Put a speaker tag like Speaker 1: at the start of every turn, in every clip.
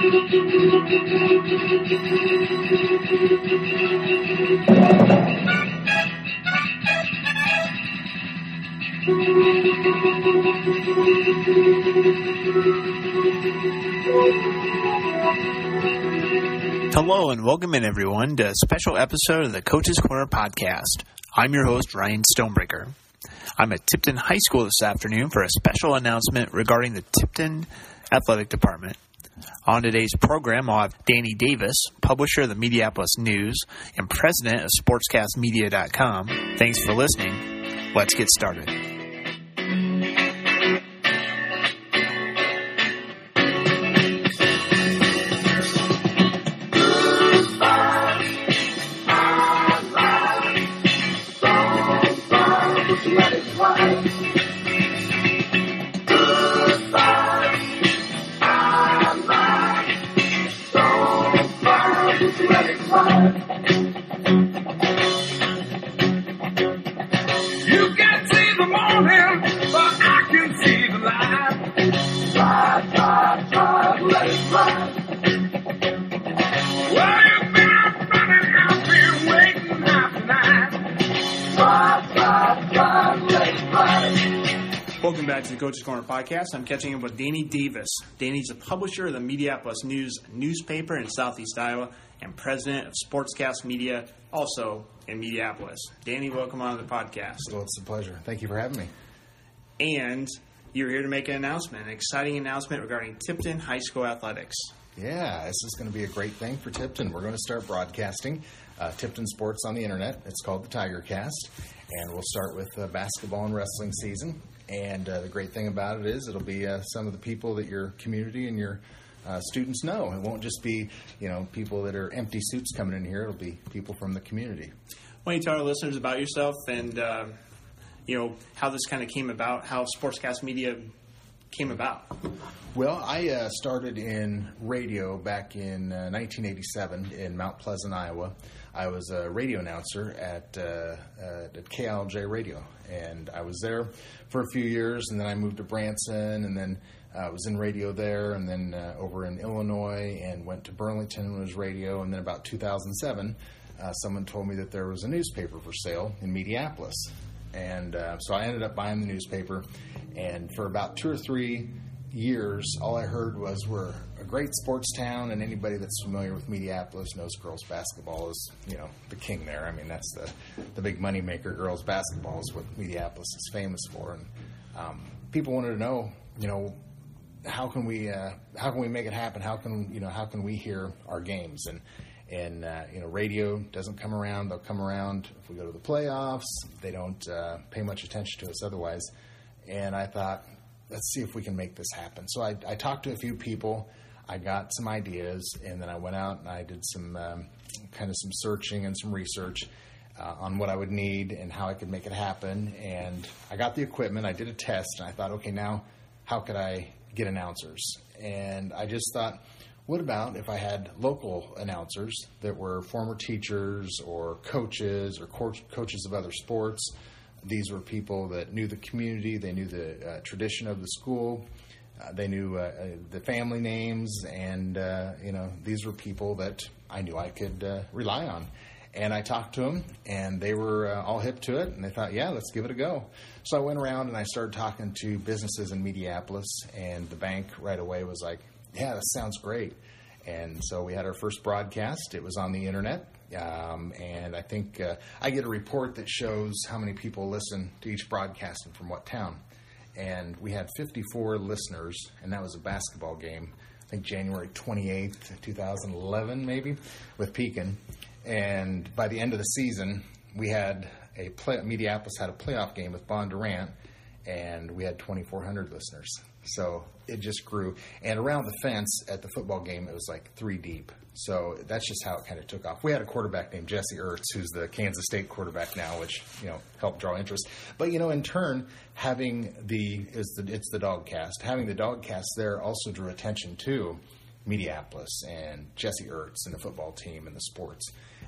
Speaker 1: Hello and welcome in everyone to a special episode of the Coach's Corner podcast. I'm your host, Ryan Stonebreaker. I'm at Tipton High School this afternoon for a special announcement regarding the Tipton Athletic Department. On today's program, I'll have Danny Davis, publisher of the Mediapolis News and president of SportsCastMedia.com. Thanks for listening. Let's get started. Welcome back to the Coach's Corner podcast. I'm catching up with Danny Davis. Danny's the publisher of the Mediapolis News newspaper in Southeast Iowa and president of Sportscast Media, also in Mediapolis. Danny, welcome on to the podcast.
Speaker 2: Well, it's a pleasure. Thank you for having me.
Speaker 1: And you're here to make an announcement, an exciting announcement regarding Tipton High School athletics.
Speaker 2: Yeah, this is going to be a great thing for Tipton. We're going to start broadcasting Tipton sports on the internet. It's called the TigerCast, and we'll start with basketball and wrestling season. And the great thing about it is it'll be some of the people that your community and your students know. It won't just be, people that are empty suits coming in here. It'll be people from the community.
Speaker 1: Why don't you tell our listeners about yourself and, how this kind of came about, how Sportscast Media came about?
Speaker 2: Well, I started in radio back in 1987 in Mount Pleasant, Iowa. I was a radio announcer at KLJ Radio, and I was there for a few years, and then I moved to Branson, and then I was in radio there, and then over in Illinois, and went to Burlington and was radio, and then about 2007, someone told me that there was a newspaper for sale in Mediapolis, and so I ended up buying the newspaper, and for about 2 or 3 years, all I heard was we're a great sports town, and anybody that's familiar with Mediapolis knows girls basketball is, the king there. I mean, that's the big money maker. Girls basketball is what Mediapolis is famous for, and people wanted to know, how can we make it happen? How can we hear our games? And radio doesn't come around. They'll come around if we go to the playoffs. They don't pay much attention to us otherwise. And I thought, let's see if we can make this happen. So I talked to a few people. I got some ideas, and then I went out and I did some some searching and some research on what I would need and how I could make it happen. And I got the equipment. I did a test, and I thought, okay, now how could I get announcers? And I just thought, what about if I had local announcers that were former teachers or coaches or coaches of other sports? These were people that knew the community, they knew the tradition of the school, they knew the family names, and these were people that I knew I could rely on. And I talked to them, and they were all hip to it, and they thought, yeah, let's give it a go. So I went around and I started talking to businesses in Mediapolis, and the bank right away was like, yeah, that sounds great. And so we had our first broadcast. It was on the internet. And I think I get a report that shows how many people listen to each broadcast and from what town. And we had 54 listeners, and that was a basketball game, I think January 28th, 2011 maybe, with Pekin. And by the end of the season, we had Mediapolis had a playoff game with Bondurant, and we had 2,400 listeners. So it just grew. And around the fence at the football game, it was like 3 deep. So that's just how it kind of took off. We had a quarterback named Jesse Ertz, who's the Kansas State quarterback now, which, helped draw interest. But, in turn, having it's the Dogcast. Having the Dogcast there also drew attention to Mediapolis and Jesse Ertz and the football team and the sports.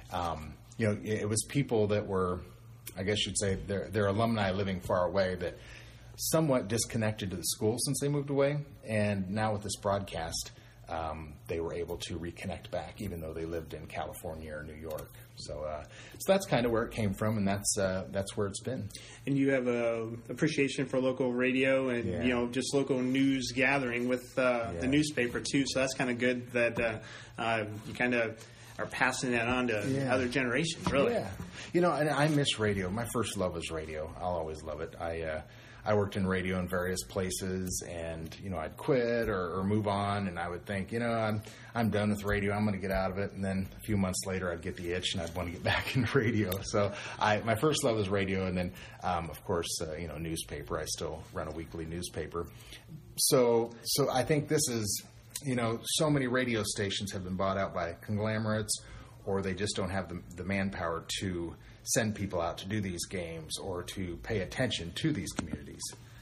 Speaker 2: It was people that were, I guess you'd say, they're alumni living far away that somewhat disconnected to the school since they moved away. And now with this broadcast, they were able to reconnect back, even though they lived in California or New York. So that's kind of where it came from, and that's where it's been.
Speaker 1: And you have a appreciation for local radio and just local news gathering with the newspaper too. So that's kind of good that you kind of are passing that on to other generations. Really,
Speaker 2: and I miss radio. My first love was radio. I'll always love it. I worked in radio in various places, and I'd quit or move on, and I would think, I'm done with radio. I'm going to get out of it, and then a few months later, I'd get the itch, and I'd want to get back into radio. So my first love was radio, and then of course, newspaper. I still run a weekly newspaper. So I think this is, so many radio stations have been bought out by conglomerates, or they just don't have the manpower to send people out to do these games or to pay attention to these communities.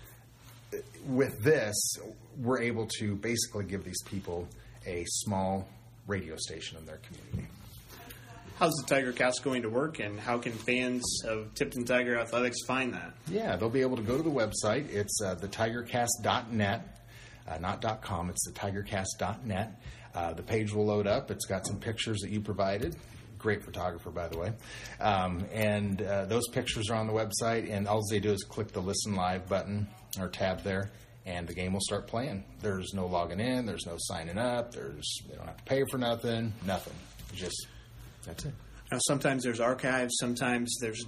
Speaker 2: With this, we're able to basically give these people a small radio station in their community.
Speaker 1: How's the TigerCast going to work, and how can fans of Tipton Tiger Athletics find that?
Speaker 2: Yeah, they'll be able to go to the website. It's thetigercast.net, not .com. It's thetigercast.net. The page will load up. It's got some pictures that you provided. Great photographer, by the way. And those pictures are on the website, and all they do is click the Listen Live button or tab there, and the game will start playing. There's no logging in. There's no signing up. They don't have to pay for nothing. That's it.
Speaker 1: Now, sometimes there's archives. Sometimes there's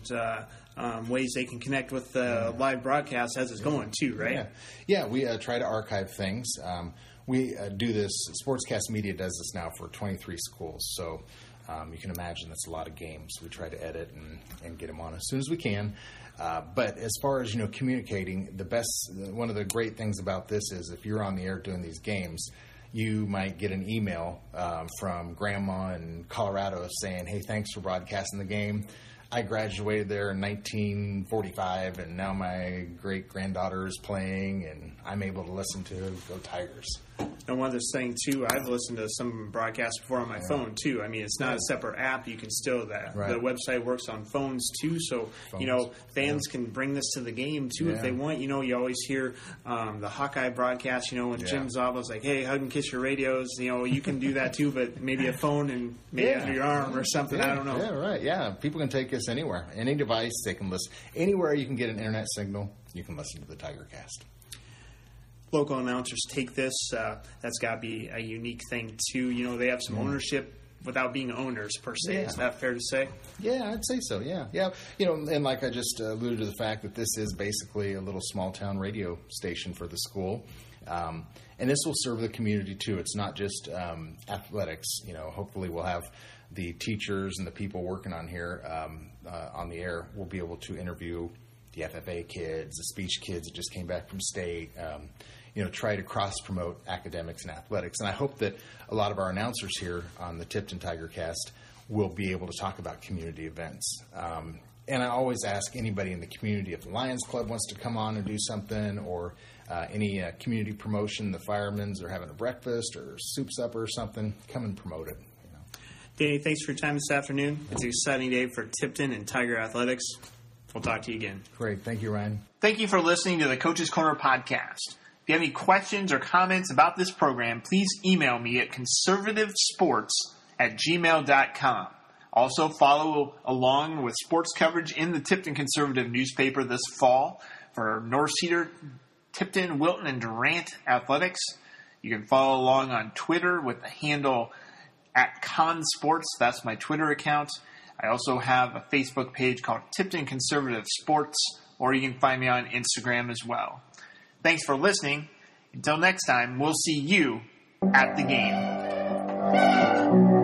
Speaker 1: ways they can connect with the live broadcast as it's going, too, right?
Speaker 2: Yeah, we try to archive things. We do this. Sportscast Media does this now for 23 schools, so you can imagine that's a lot of games. We try to edit and get them on as soon as we can. But as far as communicating, one of the great things about this is if you're on the air doing these games, you might get an email from Grandma in Colorado saying, "Hey, thanks for broadcasting the game. I graduated there in 1945, and now my great-granddaughter is playing, and I'm able to listen to Go Tigers."
Speaker 1: And one other thing, too, I've listened to some broadcasts before on my phone, too. I mean, it's not a separate app. You can still that. Right. The website works on phones, too. So, fans can bring this to the game, too, if they want. You always hear the Hawkeye broadcast, when Jim Zaba's like, "Hey, hug and kiss your radios." You can do that, too, but maybe a phone and maybe under your arm or something. I don't know.
Speaker 2: Yeah, right. Yeah, people can take us anywhere. Any device, they can listen. Anywhere you can get an internet signal, you can listen to the TigerCast.
Speaker 1: Local announcers take this. That's got to be a unique thing, too. They have some ownership without being owners, per se. Yeah. Is that fair to say?
Speaker 2: Yeah, I'd say so, yeah. And like I just alluded to the fact that this is basically a little small-town radio station for the school. And this will serve the community, too. It's not just athletics. Hopefully we'll have the teachers and the people working on here on the air will be able to interview the FFA kids, the speech kids that just came back from state, try to cross-promote academics and athletics. And I hope that a lot of our announcers here on the Tipton TigerCast will be able to talk about community events. And I always ask anybody in the community if the Lions Club wants to come on and do something, or any community promotion, the firemen's are having a breakfast or soup supper or something, come and promote it.
Speaker 1: Danny, thanks for your time this afternoon. It's an exciting day for Tipton and Tiger Athletics. We'll talk to you again.
Speaker 2: Great. Thank you, Ryan.
Speaker 1: Thank you for listening to the Coach's Corner podcast. If you have any questions or comments about this program, please email me at conservativesports@gmail.com. Also, follow along with sports coverage in the Tipton Conservative newspaper this fall for North Cedar, Tipton, Wilton, and Durant Athletics. You can follow along on Twitter with the handle @ConSports. That's my Twitter account. I also have a Facebook page called Tipton Conservative Sports, or you can find me on Instagram as well. Thanks for listening. Until next time, we'll see you at the game.